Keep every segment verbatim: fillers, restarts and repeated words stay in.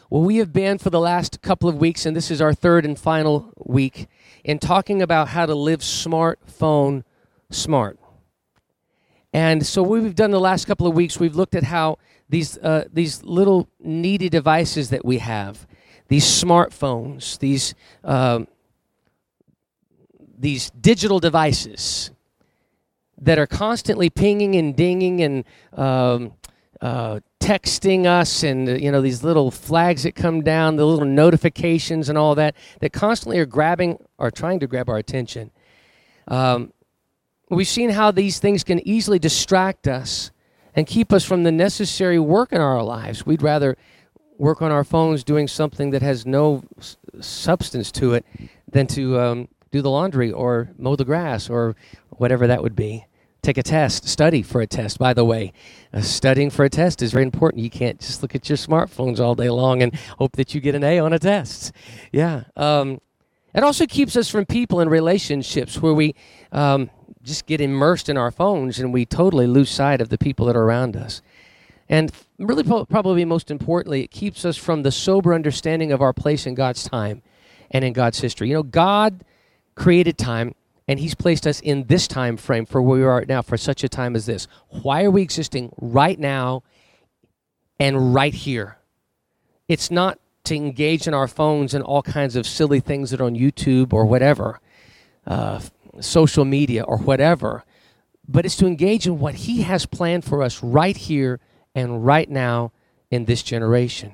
Well, we have been for the last couple of weeks, and this is our third and final week, in talking about how to live smartphone smart. And so what we've done the last couple of weeks, we've looked at how these uh, these little needy devices that we have, these smartphones, these um, these digital devices that are constantly pinging and dinging and um, uh, texting us, and uh, you know, these little flags that come down, the little notifications and all that, that constantly are grabbing or trying to grab our attention. Um, we've seen how these things can easily distract us and keep us from the necessary work in our lives. We'd rather work on our phones doing something that has no s- substance to it than to um, do the laundry or mow the grass or whatever that would be. Take a test, study for a test. By the way, uh, studying for a test is very important. You can't just look at your smartphones all day long and hope that you get an A on a test. Yeah. Um, it also keeps us from people and relationships where we um, just get immersed in our phones and we totally lose sight of the people that are around us. And really, po- probably most importantly, it keeps us from the sober understanding of our place in God's time and in God's history. You know, God created time, and he's placed us in this time frame for where we are right now, for such a time as this. Why are we existing right now and right here? It's not to engage in our phones and all kinds of silly things that are on YouTube or whatever, uh, social media or whatever, but it's to engage in what he has planned for us right here and right now in this generation.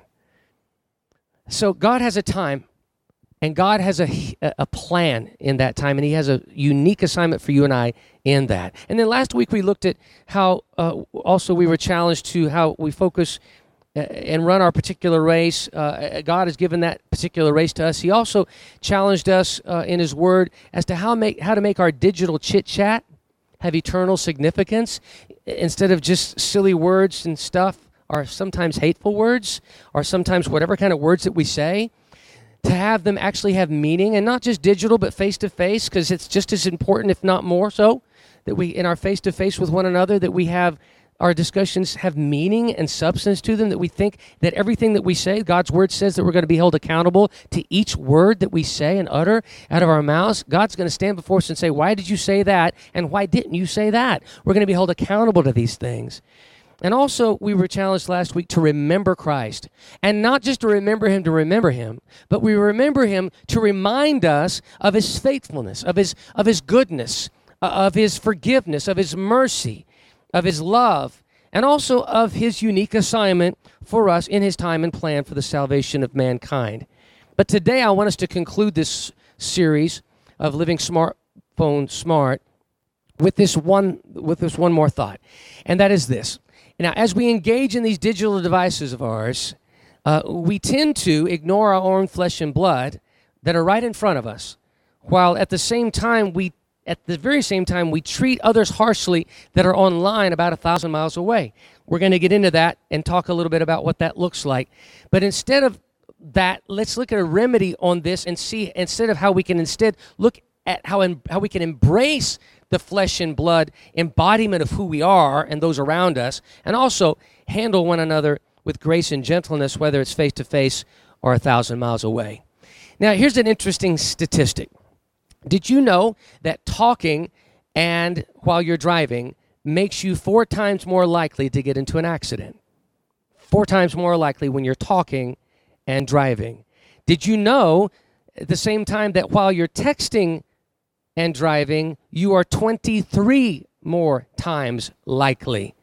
So God has a time, and God has a, a plan in that time, and he has a unique assignment for you and I in that. And then last week we looked at how uh, also we were challenged to how we focus uh, and run our particular race. Uh, God has given that particular race to us. He also challenged us uh, in his word as to how make how to make our digital chit-chat have eternal significance instead of just silly words and stuff, or sometimes hateful words, or sometimes whatever kind of words that we say, to have them actually have meaning, and not just digital, but face-to-face, because it's just as important, if not more so, that we, in our face-to-face with one another, that we have our discussions have meaning and substance to them, that we think that everything that we say, God's word says that we're going to be held accountable to each word that we say and utter out of our mouths. God's going to stand before us and say, why did you say that, and why didn't you say that? We're going to be held accountable to these things. And also, we were challenged last week to remember Christ. And not just to remember him to remember him, but we remember him to remind us of his faithfulness, of his of his goodness, uh, of his forgiveness, of his mercy, of his love, and also of his unique assignment for us in his time and plan for the salvation of mankind. But today, I want us to conclude this series of Living Smartphone Smart with this one with this one more thought, and that is this. Now, as we engage in these digital devices of ours, uh, we tend to ignore our own flesh and blood that are right in front of us, while at the same time, we, at the very same time, we treat others harshly that are online about a thousand miles away. We're going to get into that and talk a little bit about what that looks like. But instead of that, let's look at a remedy on this and see, instead of how we can instead look at how em- how we can embrace the flesh and blood embodiment of who we are and those around us, and also handle one another with grace and gentleness, whether it's face-to-face or a thousand miles away. Now, here's an interesting statistic. Did you know that talking and while you're driving makes you four times more likely to get into an accident? Four times more likely when you're talking and driving. Did you know at the same time that while you're texting and driving, you are twenty-three more times likely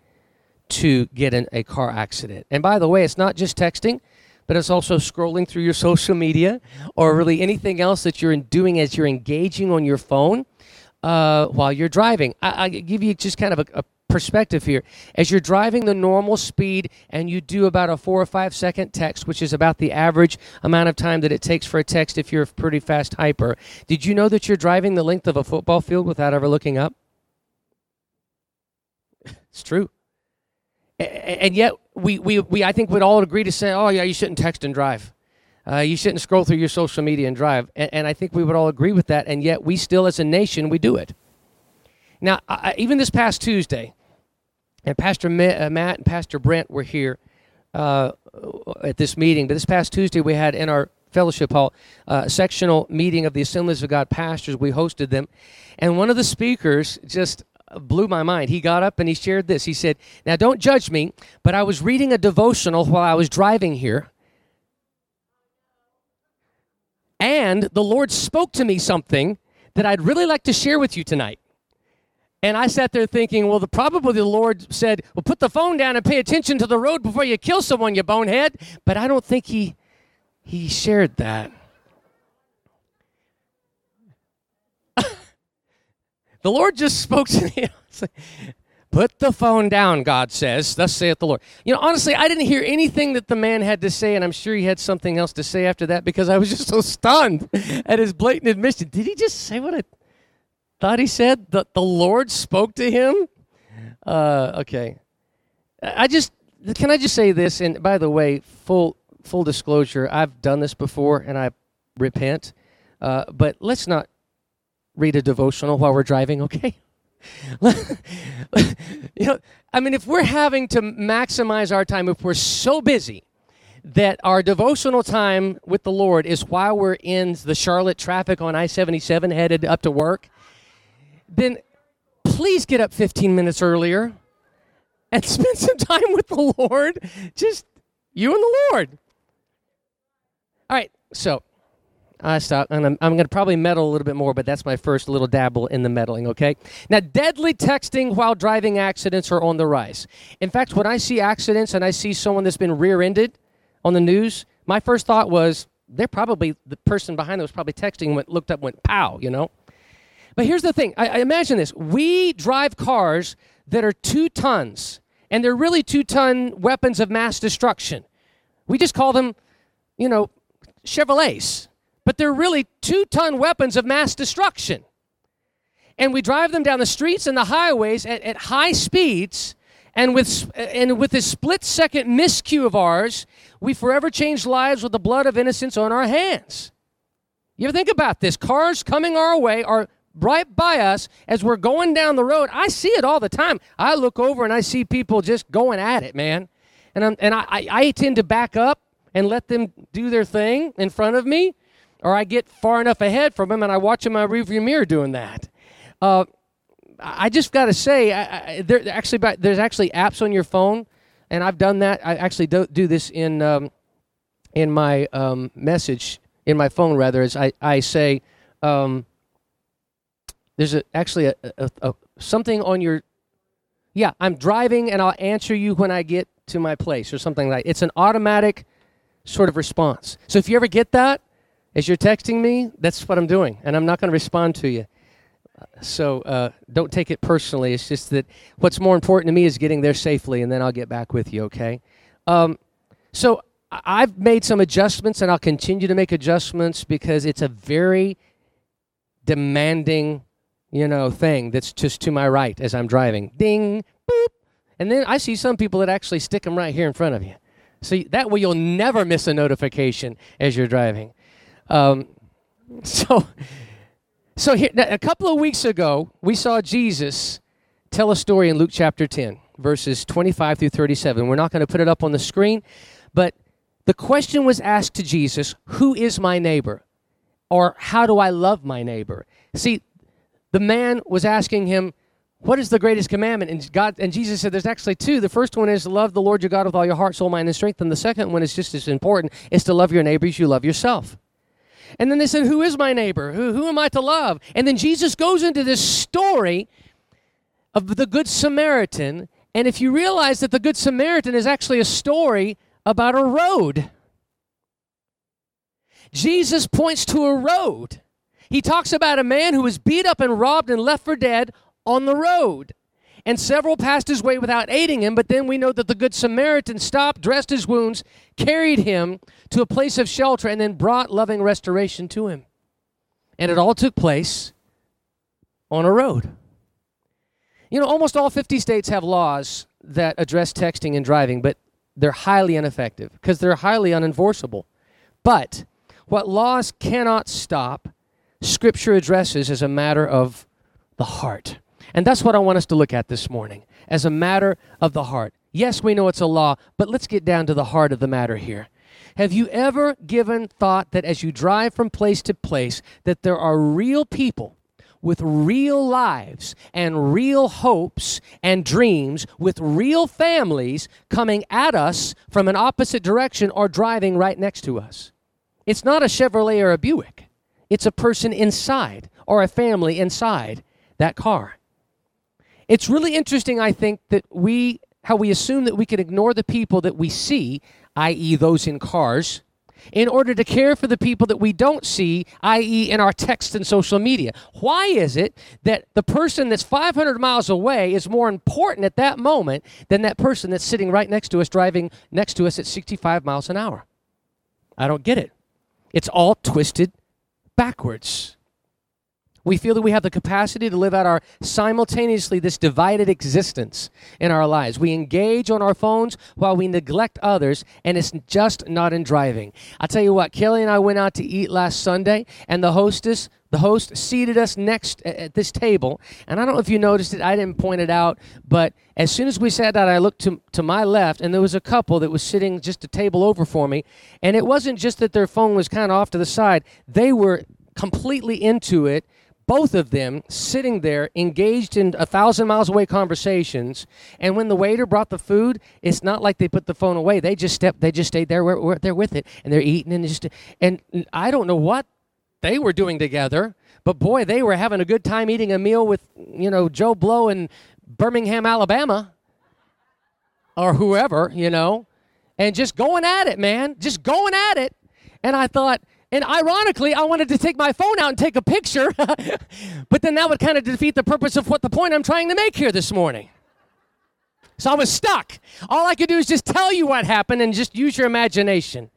to get in a car accident? And by the way, it's not just texting, but it's also scrolling through your social media or really anything else that you're doing as you're engaging on your phone uh, while you're driving. I, I give you just kind of a, a perspective here. As you're driving the normal speed and you do about a four or five second text, which is about the average amount of time that it takes for a text if you're a pretty fast hyper, did you know that you're driving the length of a football field without ever looking up? It's true. And yet, we, we, we I think we'd all agree to say, oh, yeah, you shouldn't text and drive. Uh, you shouldn't scroll through your social media and drive. And, and I think we would all agree with that, and yet we still, as a nation, we do it. Now, I, even this past Tuesday, and Pastor Matt and Pastor Brent were here uh, at this meeting, but this past Tuesday we had in our fellowship hall uh, sectional meeting of the Assemblies of God pastors. We hosted them, and one of the speakers just blew my mind. He got up and he shared this. He said, "Now don't judge me, but I was reading a devotional while I was driving here, and the Lord spoke to me something that I'd really like to share with you tonight." And I sat there thinking, well, the, probably the Lord said, well, put the phone down and pay attention to the road before you kill someone, you bonehead. But I don't think he he shared that. The Lord just spoke to me. Put the phone down, God says. Thus saith the Lord. You know, honestly, I didn't hear anything that the man had to say, and I'm sure he had something else to say after that because I was just so stunned at his blatant admission. Did he just say what I thought he said? That the Lord spoke to him? Uh, okay. I just, can I just say this? And by the way, full full disclosure, I've done this before, and I repent. Uh, but let's not read a devotional while we're driving, okay? You know, I mean, if we're having to maximize our time, if we're so busy that our devotional time with the Lord is while we're in the Charlotte traffic on I seventy-seven headed up to work, then please get up fifteen minutes earlier and spend some time with the Lord. Just you and the Lord. All right, so I stop, and I'm, I'm going to probably meddle a little bit more, but that's my first little dabble in the meddling, okay? Now, deadly texting while driving accidents are on the rise. In fact, when I see accidents and I see someone that's been rear-ended on the news, my first thought was, they're probably, the person behind them was probably texting and went, looked up and went, pow, you know? But here's the thing. I, I imagine this. We drive cars that are two tons, and they're really two-ton weapons of mass destruction. We just call them, you know, Chevrolets. But they're really two-ton weapons of mass destruction. And we drive them down the streets and the highways at, at high speeds, and with and with this split-second miscue of ours, we forever change lives with the blood of innocents on our hands. You ever think about this? Cars coming our way are right by us as we're going down the road. I see it all the time. I look over and I see people just going at it, man. And, I'm, and I, I, I tend to back up and let them do their thing in front of me, or I get far enough ahead from them and I watch in my rearview mirror doing that. Uh, I just got to say, I, I, there, actually, there's actually apps on your phone, and I've done that. I actually do, do this in um, in my um, message, in my phone rather, as I, I say, um, there's a, actually a, a, a, something on your, yeah, I'm driving and I'll answer you when I get to my place or something like that. It's an automatic sort of response. So if you ever get that, as you're texting me, that's what I'm doing, and I'm not going to respond to you. So uh, don't take it personally. It's just that what's more important to me is getting there safely, and then I'll get back with you, okay? Um, so I've made some adjustments, and I'll continue to make adjustments because it's a very demanding, you know, thing that's just to my right as I'm driving. Ding, boop. And then I see some people that actually stick them right here in front of you. So that way you'll never miss a notification as you're driving. Um, so... So here, a couple of weeks ago, we saw Jesus tell a story in Luke chapter ten, verses twenty-five through thirty-seven. We're not going to put it up on the screen, but the question was asked to Jesus, who is my neighbor? Or how do I love my neighbor? See, the man was asking him, what is the greatest commandment? And God and Jesus said there's actually two. The first one is to love the Lord your God with all your heart, soul, mind, and strength. And the second one is just as important, is to love your neighbor as you love yourself. And then they said, who is my neighbor? Who, who am I to love? And then Jesus goes into this story of the Good Samaritan. And if you realize that the Good Samaritan is actually a story about a road. Jesus points to a road. He talks about a man who was beat up and robbed and left for dead on the road. And several passed his way without aiding him, but then we know that the Good Samaritan stopped, dressed his wounds, carried him to a place of shelter, and then brought loving restoration to him. And it all took place on a road. You know, almost all fifty states have laws that address texting and driving, but they're highly ineffective because they're highly unenforceable. But what laws cannot stop, Scripture addresses as a matter of the heart. And that's what I want us to look at this morning, as a matter of the heart. Yes, we know it's a law, but let's get down to the heart of the matter here. Have you ever given thought that as you drive from place to place, that there are real people with real lives and real hopes and dreams, with real families coming at us from an opposite direction or driving right next to us? It's not a Chevrolet or a Buick. It's a person inside or a family inside that car. It's really interesting, I think, that we, how we assume that we can ignore the people that we see, that is those in cars, in order to care for the people that we don't see, that is in our text and social media. Why is it that the person that's five hundred miles away is more important at that moment than that person that's sitting right next to us, driving next to us at sixty-five miles an hour? I don't get it. It's all twisted backwards. We feel that we have the capacity to live out our simultaneously this divided existence in our lives. We engage on our phones while we neglect others, and it's just not in driving. I'll tell you what, Kelly and I went out to eat last Sunday, and the hostess, the host seated us next at this table, and I don't know if you noticed it, I didn't point it out, but as soon as we sat down, I looked to, to my left, and there was a couple that was sitting just a table over for me, and it wasn't just that their phone was kind of off to the side. They were completely into it. Both of them sitting there engaged in a thousand miles away conversations, and when the waiter brought the food, it's not like they put the phone away. They just stepped, they just stayed there, where, where they're with it, and they're eating, and just, and I don't know what they were doing together, but boy, they were having a good time eating a meal with, you know, Joe Blow in Birmingham, Alabama, or whoever, you know, and just going at it, man, just going at it. And I thought, and ironically, I wanted to take my phone out and take a picture, but then that would kind of defeat the purpose of what the point I'm trying to make here this morning. So I was stuck. All I could do is just tell you what happened and just use your imagination.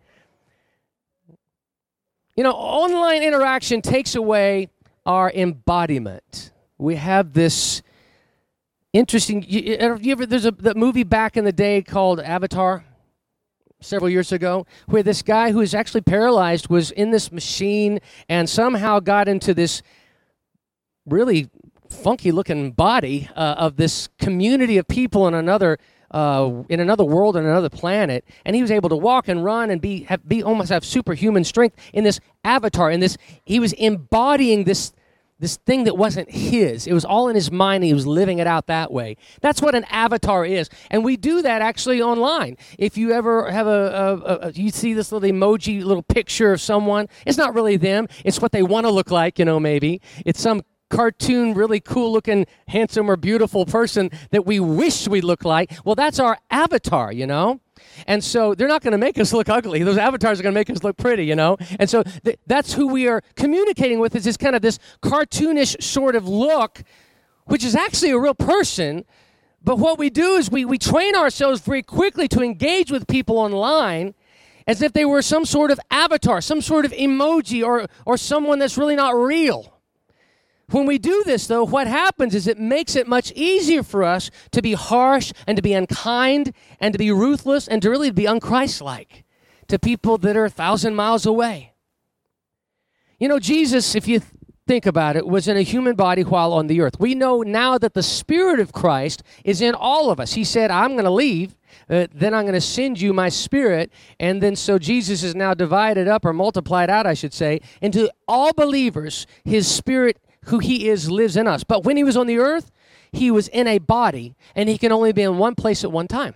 You know, online interaction takes away our embodiment. We have this interesting, you, you ever, there's a the movie back in the day called Avatar, several years ago, where this guy who is actually paralyzed was in this machine and somehow got into this really funky-looking body uh, of this community of people in another uh, in another world, on another planet, and he was able to walk and run and be have, be almost have superhuman strength in this avatar. In this, he was embodying this. This thing that wasn't his. It was all in his mind, and he was living it out that way. That's what an avatar is. And we do that actually online. If you ever have a, a, a you see this little emoji, little picture of someone, it's not really them. It's what they want to look like, you know, maybe. It's some cartoon, really cool-looking, handsome or beautiful person that we wish we looked like. Well, that's our avatar, you know? And so they're not going to make us look ugly. Those avatars are going to make us look pretty, you know? And so th- that's who we are communicating with, is this kind of this cartoonish sort of look, which is actually a real person. But what we do is we, we train ourselves very quickly to engage with people online as if they were some sort of avatar, some sort of emoji, or or someone that's really not real. When we do this, though, what happens is it makes it much easier for us to be harsh and to be unkind and to be ruthless and to really be unchristlike to people that are a thousand miles away. You know, Jesus, if you th- think about it, was in a human body while on the earth. We know now that the Spirit of Christ is in all of us. He said, I'm going to leave, uh, then I'm going to send you my Spirit, and then so Jesus is now divided up, or multiplied out, I should say, into all believers. His Spirit, who he is, lives in us. But when he was on the earth, he was in a body, and he can only be in one place at one time.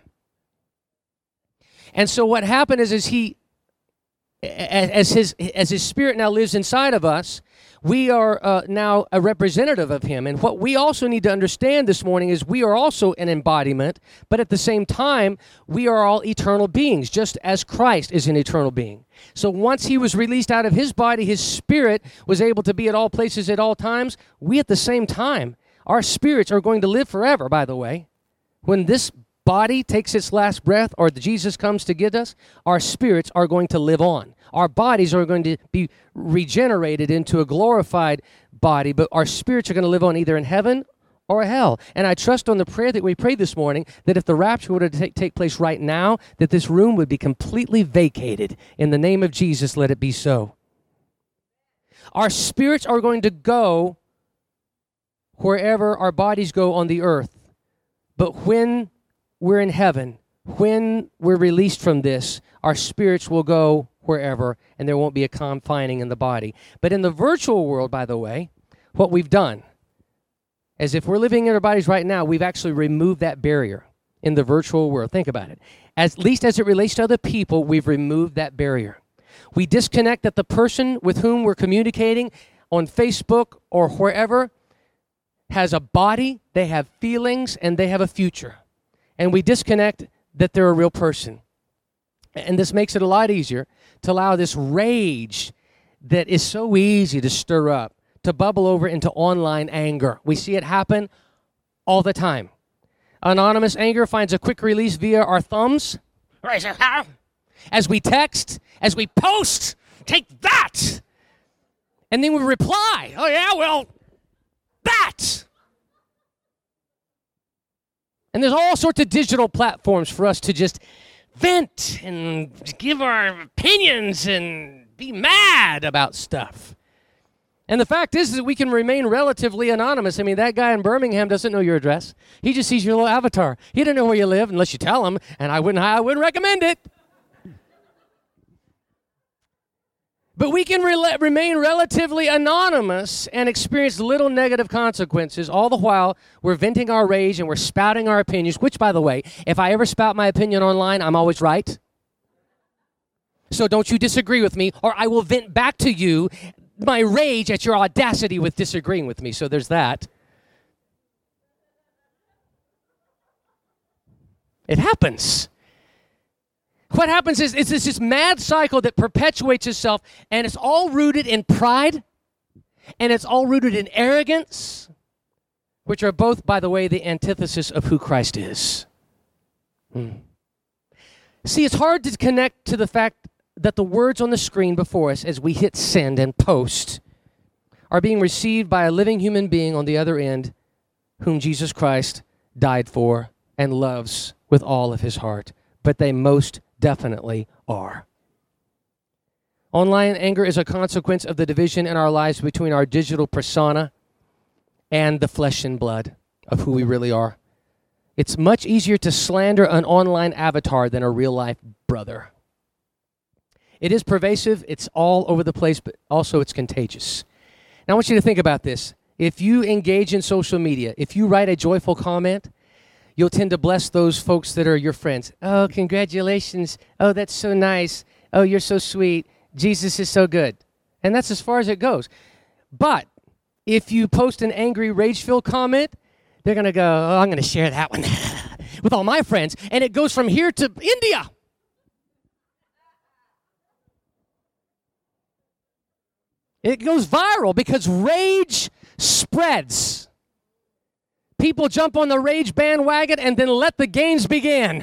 And so what happened is, is he, as his as his Spirit now lives inside of us, we are uh, now a representative of him. And what we also need to understand this morning is we are also an embodiment, but at the same time, we are all eternal beings, just as Christ is an eternal being. So once he was released out of his body, his Spirit was able to be at all places at all times. We at the same time, our spirits are going to live forever, by the way. When this body takes its last breath, or Jesus comes to get us, our spirits are going to live on. Our bodies are going to be regenerated into a glorified body, but our spirits are going to live on either in heaven or hell. And I trust on the prayer that we prayed this morning that if the rapture were to take, take place right now, that this room would be completely vacated. In the name of Jesus, let it be so. Our spirits are going to go wherever our bodies go on the earth. But when we're in heaven, when we're released from this, our spirits will go wherever, and there won't be a confining in the body. But in the virtual world, by the way, what we've done, as if we're living in our bodies right now, we've actually removed that barrier in the virtual world. Think about it. At least as it relates to other people, we've removed that barrier. We disconnect that the person with whom we're communicating on Facebook or wherever has a body, they have feelings, and they have a future. And we disconnect that they're a real person. And this makes it a lot easier to allow this rage that is so easy to stir up to bubble over into online anger. We see it happen all the time. Anonymous anger finds a quick release via our thumbs. As we text, as we post, take that! And then we reply, oh yeah, well, that! And there's all sorts of digital platforms for us to just vent and give our opinions and be mad about stuff. And the fact is that we can remain relatively anonymous. I mean, that guy in Birmingham doesn't know your address. He just sees your little avatar. He doesn't know where you live unless you tell him, and I wouldn't, I wouldn't recommend it. But we can re- remain relatively anonymous and experience little negative consequences, all the while we're venting our rage and we're spouting our opinions, which, by the way, if I ever spout my opinion online, I'm always right. So don't you disagree with me, or I will vent back to you my rage at your audacity with disagreeing with me. So there's that. It happens. What happens is it's this mad cycle that perpetuates itself, and it's all rooted in pride, and it's all rooted in arrogance, which are both, by the way, the antithesis of who Christ is. Hmm. See, it's hard to connect to the fact that the words on the screen before us as we hit send and post are being received by a living human being on the other end whom Jesus Christ died for and loves with all of his heart. But they most definitely are. Online anger is a consequence of the division in our lives between our digital persona and the flesh and blood of who we really are. It's much easier to slander an online avatar than a real-life brother. It is pervasive, it's all over the place, but also it's contagious. Now I want you to think about this. If you engage in social media, if you write a joyful comment, you'll tend to bless those folks that are your friends. Oh, congratulations. Oh, that's so nice. Oh, you're so sweet. Jesus is so good. And that's as far as it goes. But if you post an angry, rage-filled comment, they're going to go, oh, I'm going to share that one with all my friends. And it goes from here to India. It goes viral because rage spreads. People jump on the rage bandwagon and then let the games begin.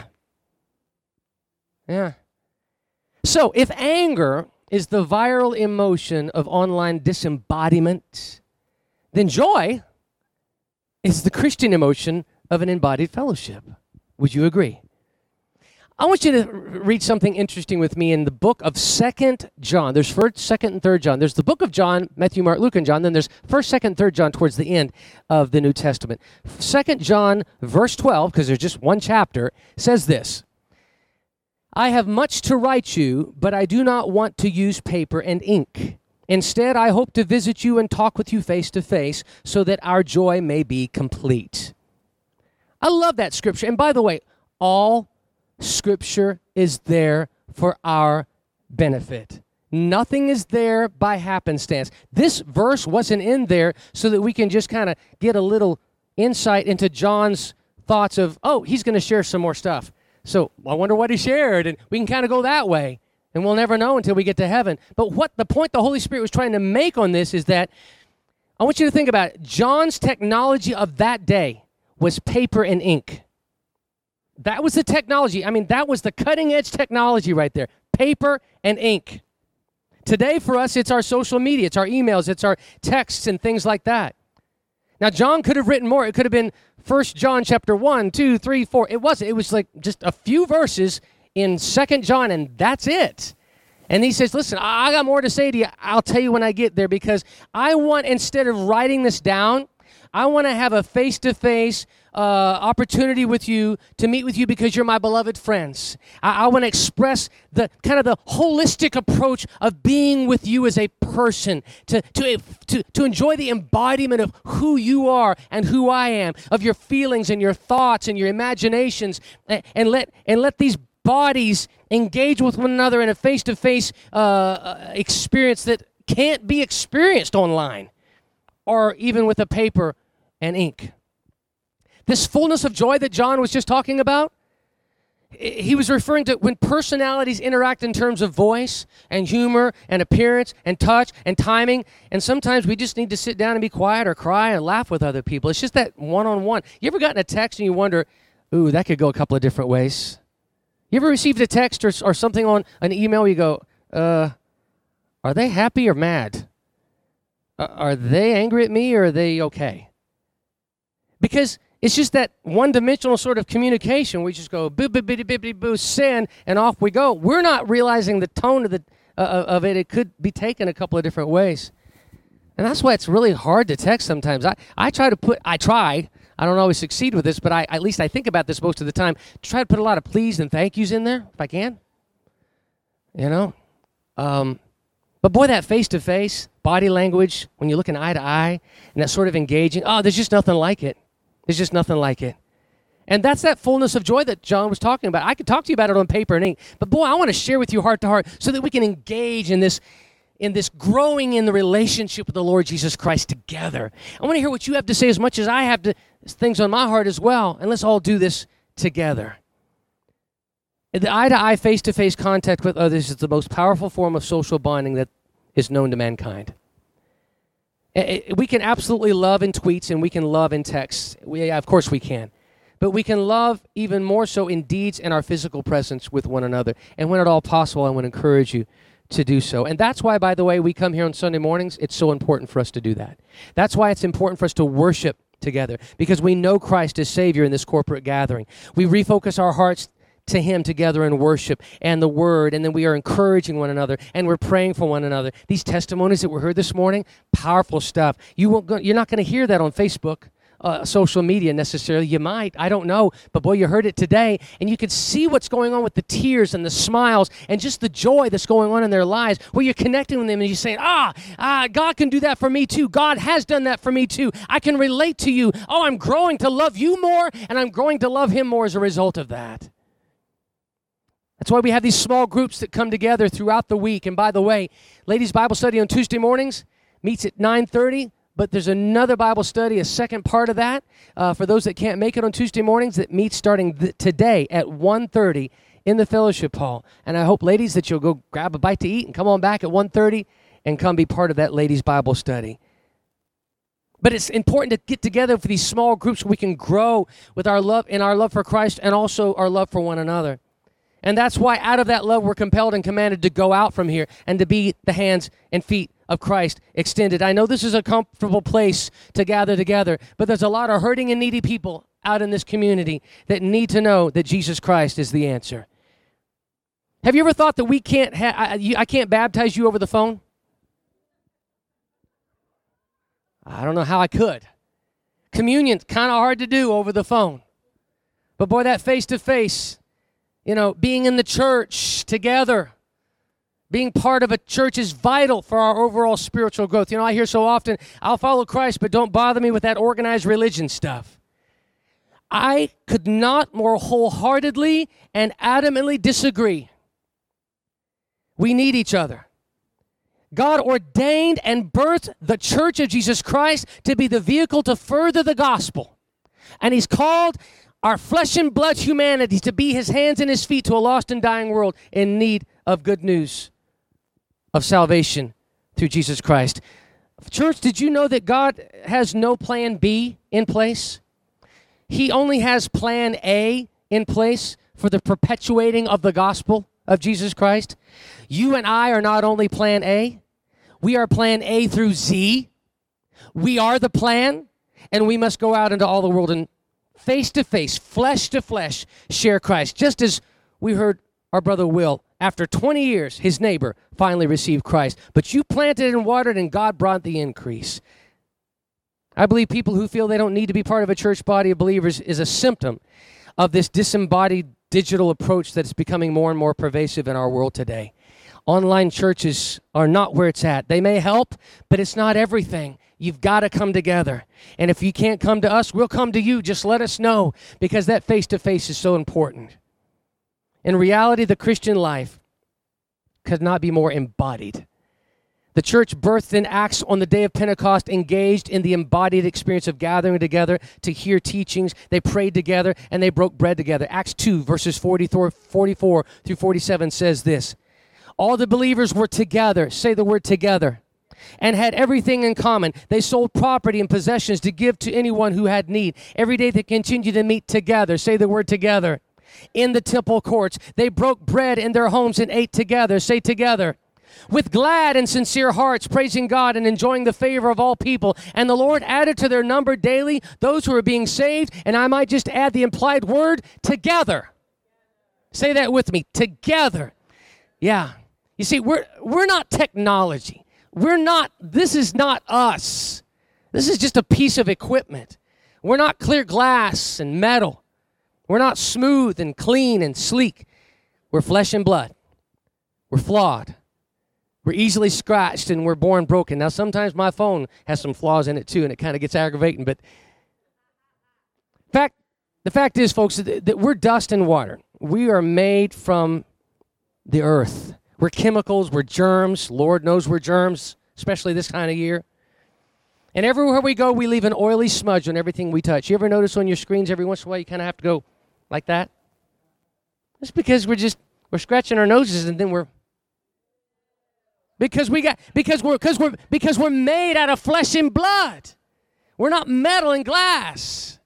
Yeah. So if anger is the viral emotion of online disembodiment, then joy is the Christian emotion of an embodied fellowship. Would you agree? I want you to read something interesting with me in the book of Second John. There's first, Second, and Third John. There's the book of John, Matthew, Mark, Luke, and John. Then there's First, Second, Third John towards the end of the New Testament. Second John, verse twelve, because there's just one chapter, says this: I have much to write you, but I do not want to use paper and ink. Instead, I hope to visit you and talk with you face to face, so that our joy may be complete. I love that scripture. And by the way, all Scripture is there for our benefit. Nothing is there by happenstance. This verse wasn't in there so that we can just kind of get a little insight into John's thoughts of, oh, he's going to share some more stuff. So I wonder what he shared, and we can kind of go that way, and we'll never know until we get to heaven. But what the point the Holy Spirit was trying to make on this is that I want you to think about it. John's technology of that day was paper and ink. That was the technology. I mean, that was the cutting-edge technology right there. Paper and ink. Today, for us, it's our social media. It's our emails. It's our texts and things like that. Now, John could have written more. It could have been First John chapter one, two, three, four. It wasn't. It was like just a few verses in Second John, and that's it. And he says, listen, I got more to say to you. I'll tell you when I get there, because I want, instead of writing this down, I want to have a face-to-face, uh, opportunity with you to meet with you because you're my beloved friends. I, I want to express the kind of the holistic approach of being with you as a person, to, to, to, to enjoy the embodiment of who you are and who I am, of your feelings and your thoughts and your imaginations, and, and let and let these bodies engage with one another in a face-to-face uh, experience that can't be experienced online or even with a paper and ink. This fullness of joy that John was just talking about, he was referring to when personalities interact in terms of voice and humor and appearance and touch and timing, and sometimes we just need to sit down and be quiet or cry and laugh with other people. It's just that one-on-one. You ever gotten a text and you wonder, ooh, that could go a couple of different ways? You ever received a text or, or something on an email where you go, uh, are they happy or mad? Uh, are they angry at me or are they okay? Because it's just that one-dimensional sort of communication. We just go, boo, boo, boo, boo, boo, boo, sin, and off we go. We're not realizing the tone of, the, uh, of it. It could be taken a couple of different ways. And that's why it's really hard to text sometimes. I, I try to put, I try, I don't always succeed with this, but I at least I think about this most of the time, try to put a lot of please and thank yous in there, if I can. You know? Um, but boy, that face-to-face, body language, when you're looking eye to eye, and that sort of engaging, oh, there's just nothing like it. There's just nothing like it. And that's that fullness of joy that John was talking about. I could talk to you about it on paper and ink, but boy, I want to share with you heart to heart so that we can engage in this in this growing in the relationship with the Lord Jesus Christ together. I want to hear what you have to say as much as I have to, things on my heart as well, and let's all do this together. The eye-to-eye, face-to-face contact with others is the most powerful form of social bonding that is known to mankind. We can absolutely love in tweets and we can love in texts. We, of course we can. But we can love even more so in deeds and our physical presence with one another. And when at all possible, I want to encourage you to do so. And that's why, by the way, we come here on Sunday mornings. It's so important for us to do that. That's why it's important for us to worship together, because we know Christ as Savior in this corporate gathering. We refocus our hearts to Him together in worship and the Word, and then we are encouraging one another, and we're praying for one another. These testimonies that we heard this morning, powerful stuff. You won't go, you're not going to hear that on Facebook, uh, social media necessarily. You might, I don't know, but boy, you heard it today, and you could see what's going on with the tears and the smiles and just the joy that's going on in their lives, where you're connecting with them and you're saying, ah, ah, God can do that for me too. God has done that for me too. I can relate to you. Oh, I'm growing to love you more, and I'm growing to love Him more as a result of that. That's why we have these small groups that come together throughout the week. And by the way, ladies' Bible study on Tuesday mornings meets at nine thirty, but there's another Bible study, a second part of that, uh, for those that can't make it on Tuesday mornings, that meets starting th- today at one thirty in the fellowship hall. And I hope, ladies, that you'll go grab a bite to eat and come on back at one thirty and come be part of that ladies' Bible study. But it's important to get together for these small groups so we can grow with our love in our love for Christ and also our love for one another. And that's why out of that love, we're compelled and commanded to go out from here and to be the hands and feet of Christ extended. I know this is a comfortable place to gather together, but there's a lot of hurting and needy people out in this community that need to know that Jesus Christ is the answer. Have you ever thought that we can't ha- I, you, I can't baptize you over the phone? I don't know how I could. Communion's kind of hard to do over the phone. But boy, that face-to-face, you know, being in the church together, being part of a church is vital for our overall spiritual growth. You know, I hear so often, I'll follow Christ, but don't bother me with that organized religion stuff. I could not more wholeheartedly and adamantly disagree. We need each other. God ordained and birthed the church of Jesus Christ to be the vehicle to further the gospel. And He's called our flesh and blood humanity to be His hands and His feet to a lost and dying world in need of good news of salvation through Jesus Christ. Church, did you know that God has no plan B in place? He only has plan A in place for the perpetuating of the gospel of Jesus Christ. You and I are not only plan A, we are plan A through Z. We are the plan, and we must go out into all the world and face to face, flesh to flesh, share Christ. Just as we heard our brother Will, after twenty years, his neighbor finally received Christ. But you planted and watered, and God brought the increase. I believe people who feel they don't need to be part of a church body of believers is a symptom of this disembodied digital approach that's becoming more and more pervasive in our world today. Online churches are not where it's at. They may help, but it's not everything. You've got to come together. And if you can't come to us, we'll come to you. Just let us know, because that face-to-face is so important. In reality, the Christian life could not be more embodied. The church birthed in Acts on the day of Pentecost engaged in the embodied experience of gathering together to hear teachings. They prayed together and they broke bread together. Acts two, verses forty-four through forty-seven says this: all the believers were together, say the word together, and had everything in common. They sold property and possessions to give to anyone who had need. Every day they continued to meet together, say the word together, in the temple courts. They broke bread in their homes and ate together, say together, with glad and sincere hearts, praising God and enjoying the favor of all people. And the Lord added to their number daily those who were being saved. And I might just add the implied word, together. Say that with me, together. Yeah. You see, we're we're not technology. We're not, this is not us. This is just a piece of equipment. We're not clear glass and metal. We're not smooth and clean and sleek. We're flesh and blood. We're flawed. We're easily scratched and we're born broken. Now, sometimes my phone has some flaws in it too, and it kind of gets aggravating. But fact, the fact is, folks, that, that we're dust and water. We are made from the earth. We're chemicals. We're germs. Lord knows we're germs, especially this time of year. And everywhere we go, we leave an oily smudge on everything we touch. You ever notice on your screens every once in a while you kind of have to go like that? It's because we're just, we're scratching our noses and then we're Because we got because we're because we're because we're made out of flesh and blood. We're not metal and glass.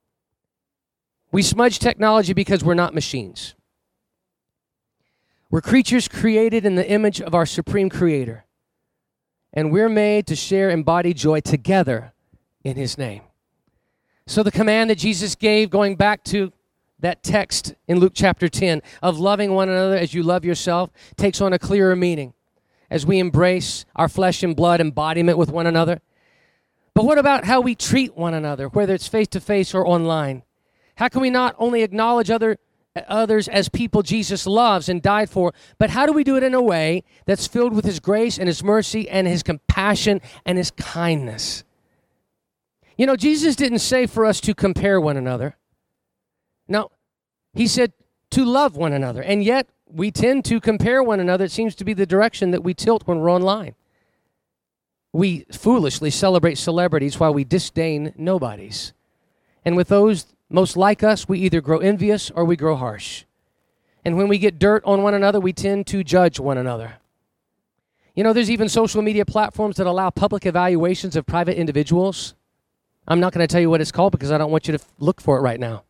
We smudge technology because we're not machines. We're creatures created in the image of our supreme creator. And we're made to share embodied joy together in his name. So the command that Jesus gave, going back to that text in Luke chapter ten, of loving one another as you love yourself, takes on a clearer meaning as we embrace our flesh and blood embodiment with one another. But what about how we treat one another, whether it's face-to-face or online? How can we not only acknowledge other, others as people Jesus loves and died for, but how do we do it in a way that's filled with his grace and his mercy and his compassion and his kindness? You know, Jesus didn't say for us to compare one another. No, he said to love one another, and yet we tend to compare one another. It seems to be the direction that we tilt when we're online. We foolishly celebrate celebrities while we disdain nobodies. And with those most like us, we either grow envious or we grow harsh. And when we get dirt on one another, we tend to judge one another. You know, there's even social media platforms that allow public evaluations of private individuals. I'm not going to tell you what it's called because I don't want you to f- look for it right now.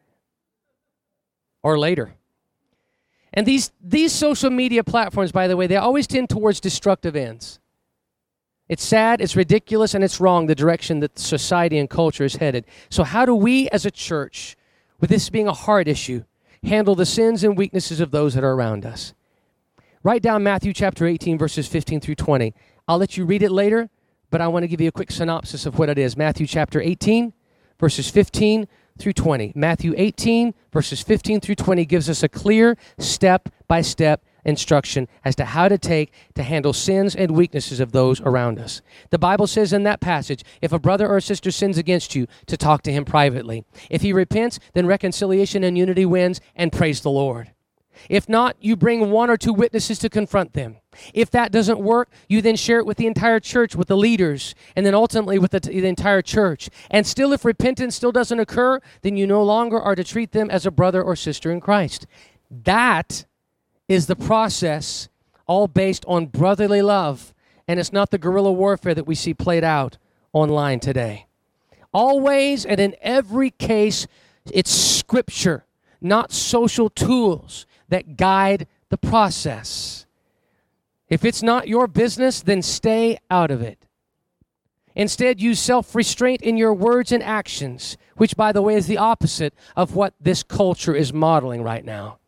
Or later. And these, these social media platforms, by the way, they always tend towards destructive ends. It's sad, it's ridiculous, and it's wrong, the direction that society and culture is headed. So how do we as a church, with this being a hard issue, handle the sins and weaknesses of those that are around us? Write down Matthew chapter eighteen, verses fifteen through twenty. I'll let you read it later, but I want to give you a quick synopsis of what it is. Matthew chapter eighteen, verses fifteen through twenty. Matthew eighteen, verses fifteen through twenty gives us a clear step-by-step instruction as to how to take to handle sins and weaknesses of those around us. The Bible says in that passage, if a brother or sister sins against you, to talk to him privately. If he repents, then reconciliation and unity wins, and praise the Lord. If not, you bring one or two witnesses to confront them. If that doesn't work, you then share it with the entire church, with the leaders, and then ultimately with the, the entire church. And still, if repentance still doesn't occur, then you no longer are to treat them as a brother or sister in Christ. That is the process, all based on brotherly love, and it's not the guerrilla warfare that we see played out online today. Always and in every case, it's Scripture, not social tools, that guide the process. If it's not your business, then stay out of it. Instead, use self-restraint in your words and actions, which, by the way, is the opposite of what this culture is modeling right now.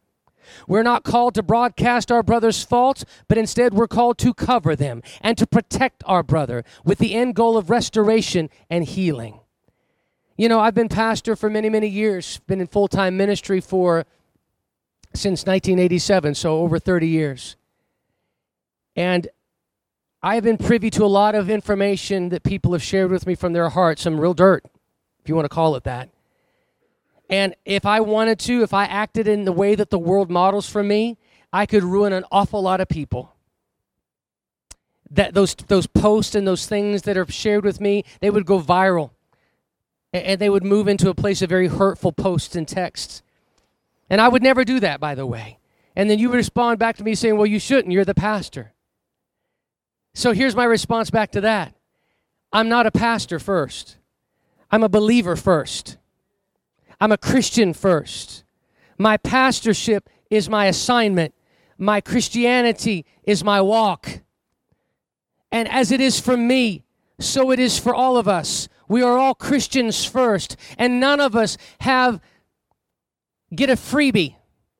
We're not called to broadcast our brother's faults, but instead we're called to cover them and to protect our brother with the end goal of restoration and healing. You know, I've been pastor for many, many years, been in full-time ministry for since nineteen eighty-seven, so over thirty years. And I've been privy to a lot of information that people have shared with me from their heart, some real dirt, if you want to call it that. And if I wanted to, if I acted in the way that the world models for me, I could ruin an awful lot of people. That those those posts and those things that are shared with me, they would go viral. And they would move into a place of very hurtful posts and texts. And I would never do that, by the way. And then you would respond back to me saying, well, you shouldn't. You're the pastor. So here's my response back to that. I'm not a pastor first. I'm a believer first. I'm a Christian first. My pastorship is my assignment. My Christianity is my walk. And as it is for me, so it is for all of us. We are all Christians first, and none of us have get a freebie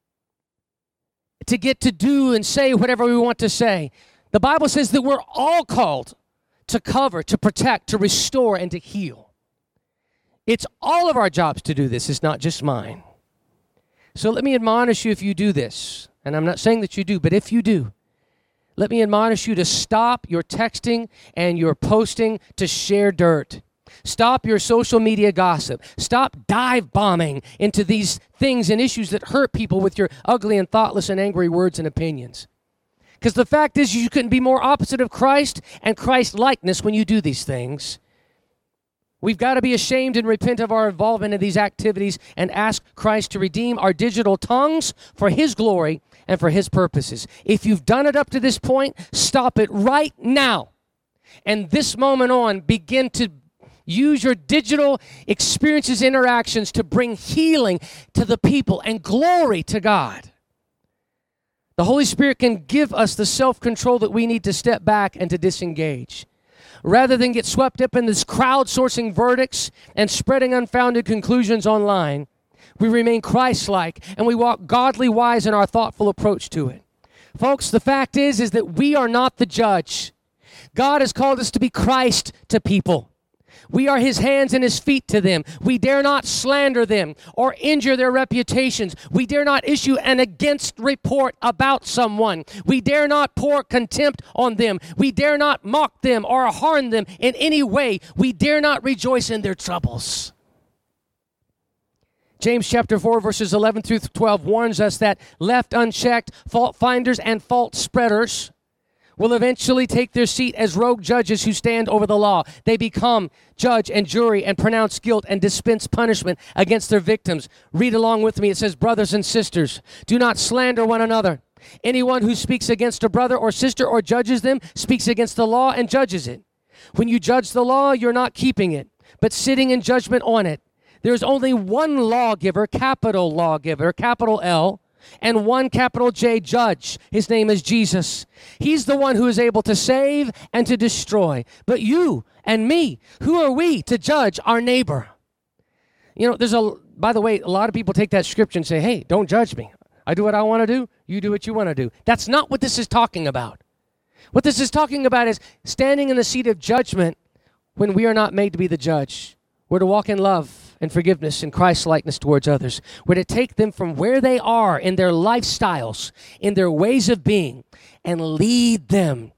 to get to do and say whatever we want to say. The Bible says that we're all called to cover, to protect, to restore, and to heal. It's all of our jobs to do this. It's not just mine. So let me admonish you if you do this, and I'm not saying that you do, but if you do, let me admonish you to stop your texting and your posting to share dirt. Stop your social media gossip. Stop dive bombing into these things and issues that hurt people with your ugly and thoughtless and angry words and opinions. Because the fact is, you couldn't be more opposite of Christ and Christ-likeness when you do these things. We've got to be ashamed and repent of our involvement in these activities and ask Christ to redeem our digital tongues for His glory and for His purposes. If you've done it up to this point, stop it right now. And this moment on, begin to use your digital experiences, interactions to bring healing to the people and glory to God. The Holy Spirit can give us the self-control that we need to step back and to disengage. Rather than get swept up in this crowdsourcing verdicts and spreading unfounded conclusions online, we remain Christ-like and we walk godly wise in our thoughtful approach to it. Folks, the fact is, is that we are not the judge. God has called us to be Christ to people. We are His hands and His feet to them. We dare not slander them or injure their reputations. We dare not issue an against report about someone. We dare not pour contempt on them. We dare not mock them or harm them in any way. We dare not rejoice in their troubles. James chapter four, verses eleven through twelve warns us that left unchecked, fault finders and fault spreaders will eventually take their seat as rogue judges who stand over the law. They become judge and jury and pronounce guilt and dispense punishment against their victims. Read along with me. It says, brothers and sisters, do not slander one another. Anyone who speaks against a brother or sister or judges them speaks against the law and judges it. When you judge the law, you're not keeping it, but sitting in judgment on it. There's only one lawgiver, capital lawgiver, capital L, and one capital J judge. His name is Jesus. He's the one who is able to save and to destroy. But you and me, who are we to judge our neighbor? You know, there's a, by the way, a lot of people take that scripture and say, hey, don't judge me. I do what I want to do. You do what you want to do. That's not what this is talking about. What this is talking about is standing in the seat of judgment when we are not made to be the judge. We're to walk in love and forgiveness and Christ-likeness towards others. We're to take them from where they are in their lifestyles, in their ways of being, and lead them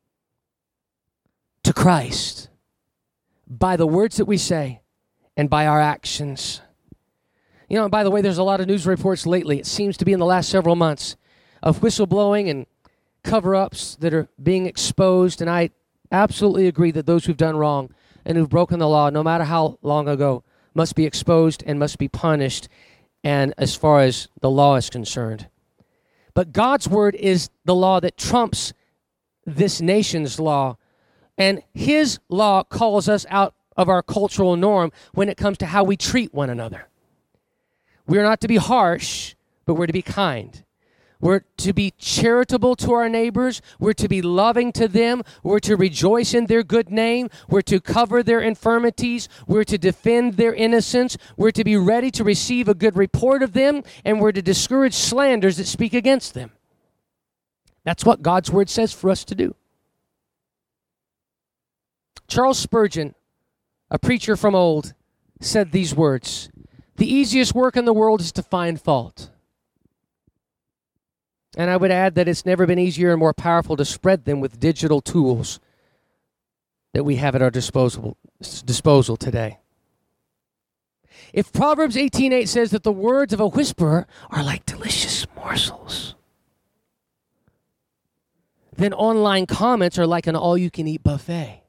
to Christ by the words that we say and by our actions. You know, and by the way, there's a lot of news reports lately, it seems to be in the last several months, of whistleblowing and cover-ups that are being exposed, and I absolutely agree that those who've done wrong and who've broken the law, no matter how long ago, must be exposed and must be punished, and as far as the law is concerned. But God's word is the law that trumps this nation's law, and His law calls us out of our cultural norm when it comes to how we treat one another. We're not to be harsh, but we're to be kind. We're to be charitable to our neighbors. We're to be loving to them. We're to rejoice in their good name. We're to cover their infirmities. We're to defend their innocence. We're to be ready to receive a good report of them, and we're to discourage slanders that speak against them. That's what God's word says for us to do. Charles Spurgeon, a preacher from old, said these words: "The easiest work in the world is to find fault." And I would add that it's never been easier and more powerful to spread them with digital tools that we have at our disposal, disposal today. If Proverbs eighteen eight says that the words of a whisperer are like delicious morsels, then online comments are like an all-you-can-eat buffet.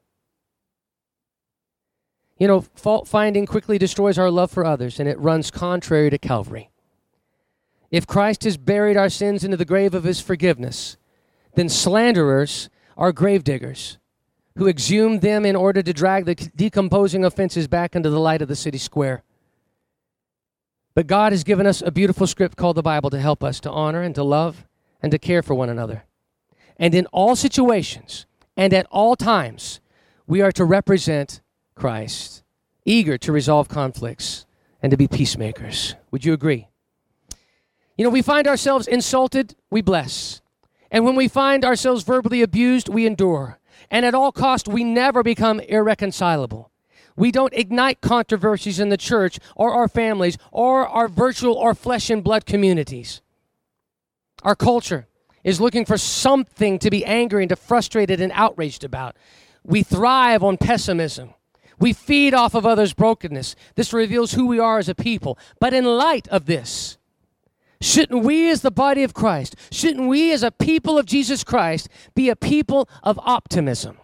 You know, fault-finding quickly destroys our love for others, and it runs contrary to Calvary. If Christ has buried our sins into the grave of his forgiveness, then slanderers are gravediggers who exhumed them in order to drag the decomposing offenses back into the light of the city square. But God has given us a beautiful script called the Bible to help us to honor and to love and to care for one another. And in all situations and at all times, we are to represent Christ, eager to resolve conflicts and to be peacemakers. Would you agree? You know, we find ourselves insulted, we bless. And when we find ourselves verbally abused, we endure. And at all costs, we never become irreconcilable. We don't ignite controversies in the church or our families or our virtual or flesh and blood communities. Our culture is looking for something to be angry and to frustrated and outraged about. We thrive on pessimism. We feed off of others' brokenness. This reveals who we are as a people. But in light of this, shouldn't we as the body of Christ, shouldn't we as a people of Jesus Christ be a people of optimism?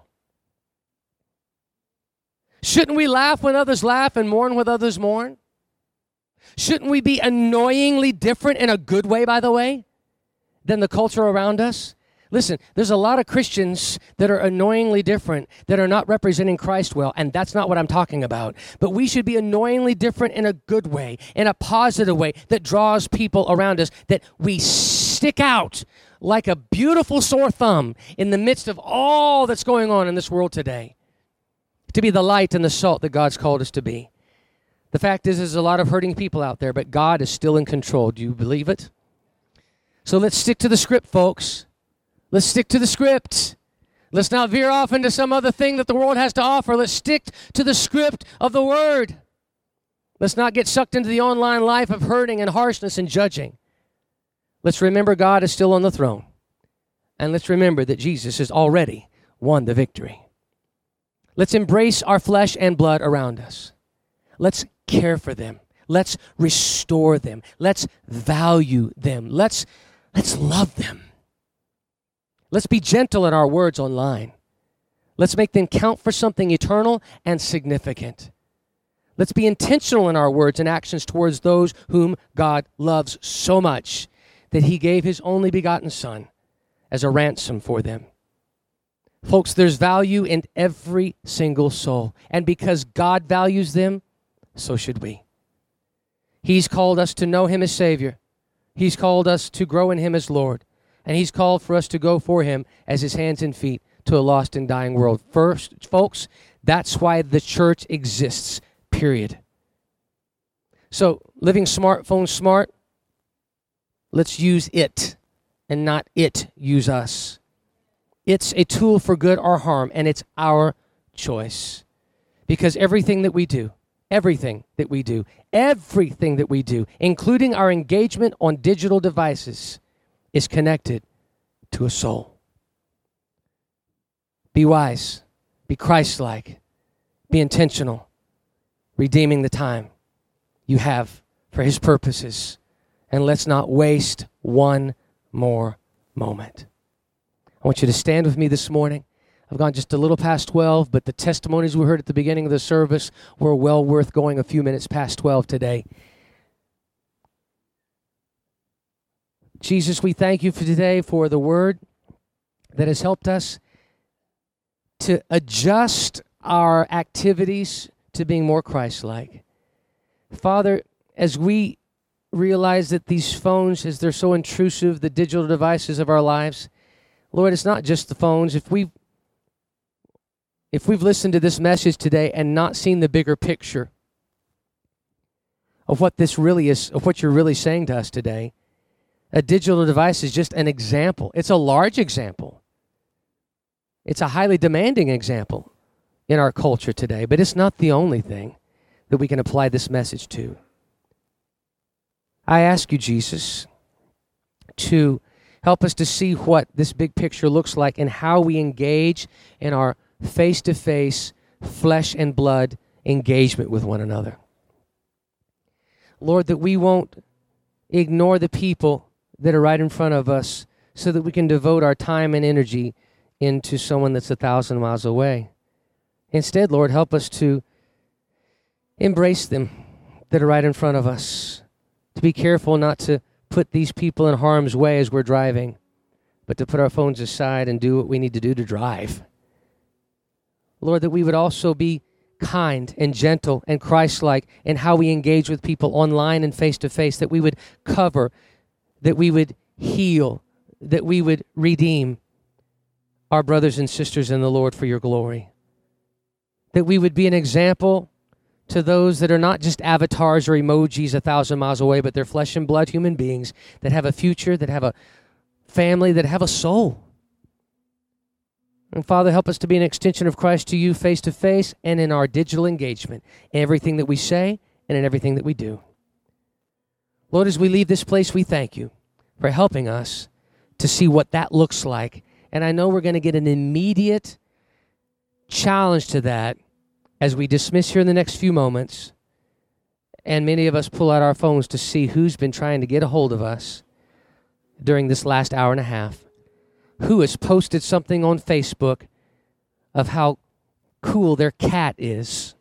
Shouldn't we laugh when others laugh and mourn when others mourn? Shouldn't we be annoyingly different in a good way, by the way, than the culture around us? Listen, there's a lot of Christians that are annoyingly different, that are not representing Christ well, and that's not what I'm talking about. But we should be annoyingly different in a good way, in a positive way that draws people around us, that we stick out like a beautiful sore thumb in the midst of all that's going on in this world today. To be the light and the salt that God's called us to be. The fact is, there's a lot of hurting people out there, but God is still in control. Do you believe it? So let's stick to the script, folks. Let's stick to the script. Let's not veer off into some other thing that the world has to offer. Let's stick to the script of the Word. Let's not get sucked into the online life of hurting and harshness and judging. Let's remember God is still on the throne. And let's remember that Jesus has already won the victory. Let's embrace our flesh and blood around us. Let's care for them. Let's restore them. Let's value them. Let's, let's love them. Let's be gentle in our words online. Let's make them count for something eternal and significant. Let's be intentional in our words and actions towards those whom God loves so much that he gave his only begotten Son as a ransom for them. Folks, there's value in every single soul. And because God values them, so should we. He's called us to know him as Savior. He's called us to grow in him as Lord. And he's called for us to go for him as his hands and feet to a lost and dying world. First, folks, that's why the church exists, period. So, living smartphone smart, let's use it and not it use us. It's a tool for good or harm, and it's our choice. Because everything that we do, everything that we do, everything that we do, including our engagement on digital devices, is connected to a soul. Be wise. Be Christ-like. Be intentional. Redeeming the time you have for his purposes. And let's not waste one more moment. I want you to stand with me this morning. I've gone just a little past twelve, but the testimonies we heard at the beginning of the service were well worth going a few minutes past twelve today. Jesus, we thank you for today, for the word that has helped us to adjust our activities to being more Christ-like. Father, as we realize that these phones, as they're so intrusive, the digital devices of our lives, Lord, it's not just the phones. If we've, if we've listened to this message today and not seen the bigger picture of what this really is, of what you're really saying to us today, a digital device is just an example. It's a large example. It's a highly demanding example in our culture today, but it's not the only thing that we can apply this message to. I ask you, Jesus, to help us to see what this big picture looks like and how we engage in our face-to-face, flesh and blood engagement with one another. Lord, that we won't ignore the people that are right in front of us so that we can devote our time and energy into someone that's a thousand miles away. Instead, Lord, help us to embrace them that are right in front of us, to be careful not to put these people in harm's way as we're driving, but to put our phones aside and do what we need to do to drive. Lord, that we would also be kind and gentle and Christ-like in how we engage with people online and face-to-face, that we would cover, that we would heal, that we would redeem our brothers and sisters in the Lord for your glory. That we would be an example to those that are not just avatars or emojis a thousand miles away, but they're flesh and blood human beings that have a future, that have a family, that have a soul. And Father, help us to be an extension of Christ to you face to face and in our digital engagement, in everything that we say and in everything that we do. Lord, as we leave this place, we thank you for helping us to see what that looks like. And I know we're going to get an immediate challenge to that as we dismiss here in the next few moments, and many of us pull out our phones to see who's been trying to get a hold of us during this last hour and a half, who has posted something on Facebook of how cool their cat is,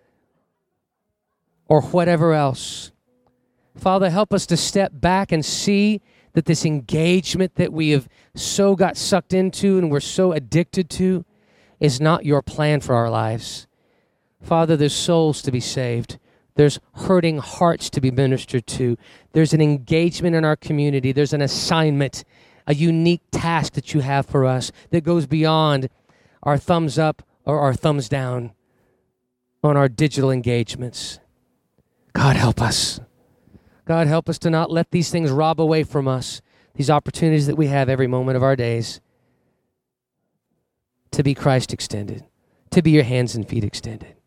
or whatever else. Father, help us to step back and see that this engagement that we have so got sucked into and we're so addicted to is not your plan for our lives. Father, there's souls to be saved. There's hurting hearts to be ministered to. There's an engagement in our community. There's an assignment, a unique task that you have for us that goes beyond our thumbs up or our thumbs down on our digital engagements. God, help us. God, help us to not let these things rob away from us, these opportunities that we have every moment of our days to be Christ extended, to be your hands and feet extended.